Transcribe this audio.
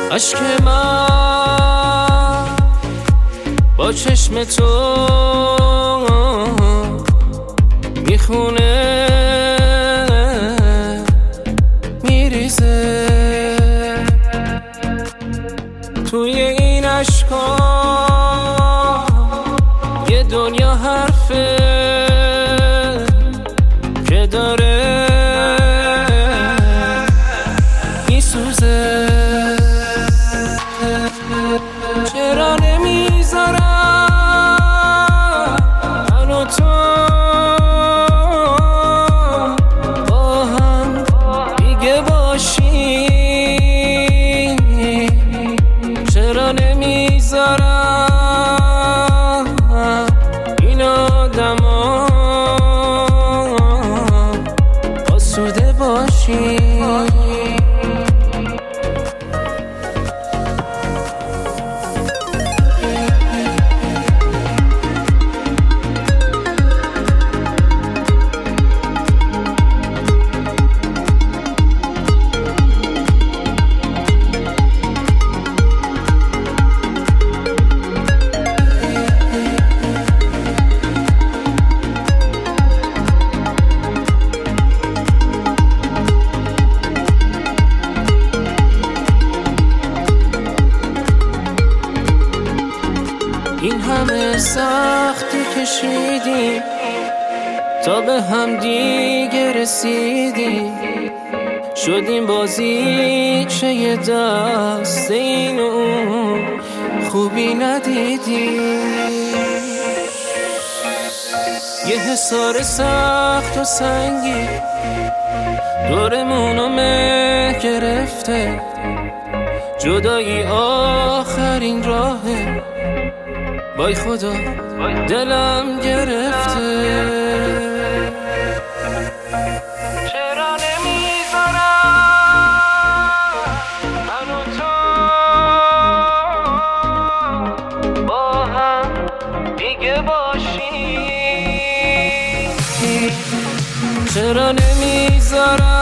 عشق من با چشم تو میخونه میریزه توی این عشقا یه دنیا حرفه که داره میسوزه. چرا نمیذارم من و تو با هم دیگه باشیم؟ چرا نمیذارم این آدما آسوده باشیم؟ این همه سختی کشیدیم تا به هم دیگه رسیدیم، شدیم بازیچه یه دست این و اون، خوبی ندیدیم. یه حصار سخت و سنگی دورمونو مه گرفته، جدایی آخرین راهه، وای خدا دلم گرفته. چرا نمیذارم من و تو با هم دیگه باشیم؟ چرا نمیذارم